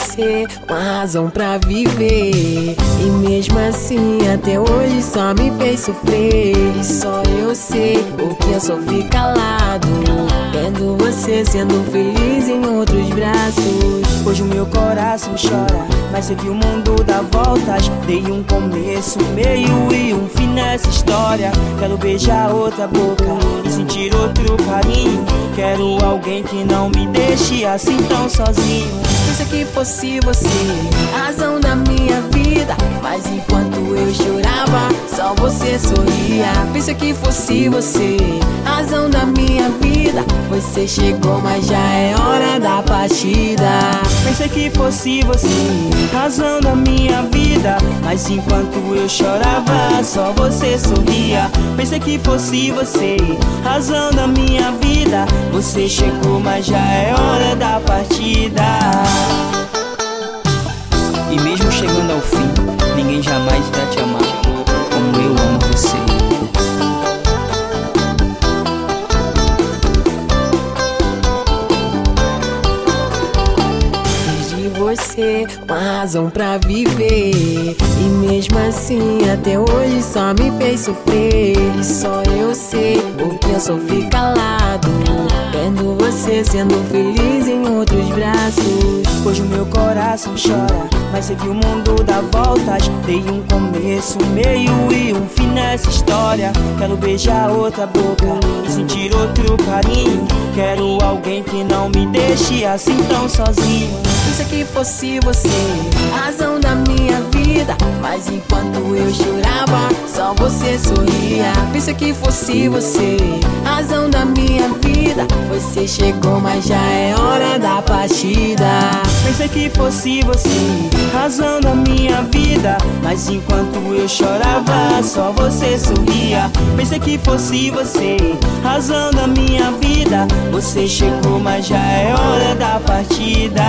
você uma razão pra viver. E mesmo assim até hoje só me fez sofrer. E só eu sei o que eu sofri calado, vendo você sendo feliz em outros braços. Hoje o meu coração chora, mas sei que o mundo dá voltas. Dei um começo, meio e um fim nessa história. Quero beijar outra boca e sentir outro carinho. Quero alguém que não me deixe assim tão sozinho. Pensei que fosse você a razão da minha vida, mas enquanto eu chorava, só você sorria. Pensei que fosse você a razão da minha vida. Você chegou, mas já é hora da partida. Pensei que fosse você a razão da minha vida, mas enquanto eu chorava, só você sorria. Pensei que fosse você a razão da minha vida. Você chegou, mas já é hora da partida. E mesmo chegando ao fim, ninguém jamais irá te amar como eu amo você. Você uma razão pra viver. E mesmo assim até hoje só me fez sofrer. E só eu sei o que eu sofri calado, vendo você sendo feliz em outros braços. Hoje o meu coração chora, mas sei que o mundo dá voltas. Dei um começo, meio e um fim nessa história. Quero beijar outra boca e sentir outro carinho. Quero alguém que não me deixe assim tão sozinho. Pensei que fosse você a razão da minha vida, mas enquanto eu chorava, só você sorria. Pensei que fosse você a razão da minha vida. Você chegou, mas já é hora da partida. Pensei que fosse você a razão da minha vida, mas enquanto eu chorava, só você sorria. Pensei que fosse você a razão da minha vida. Você chegou, mas já é hora da partida.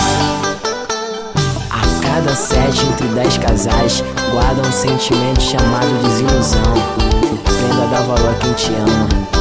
A cada 7 entre 10 casais guardam um sentimento chamado desilusão. Aprenda a dar valor a quem te ama.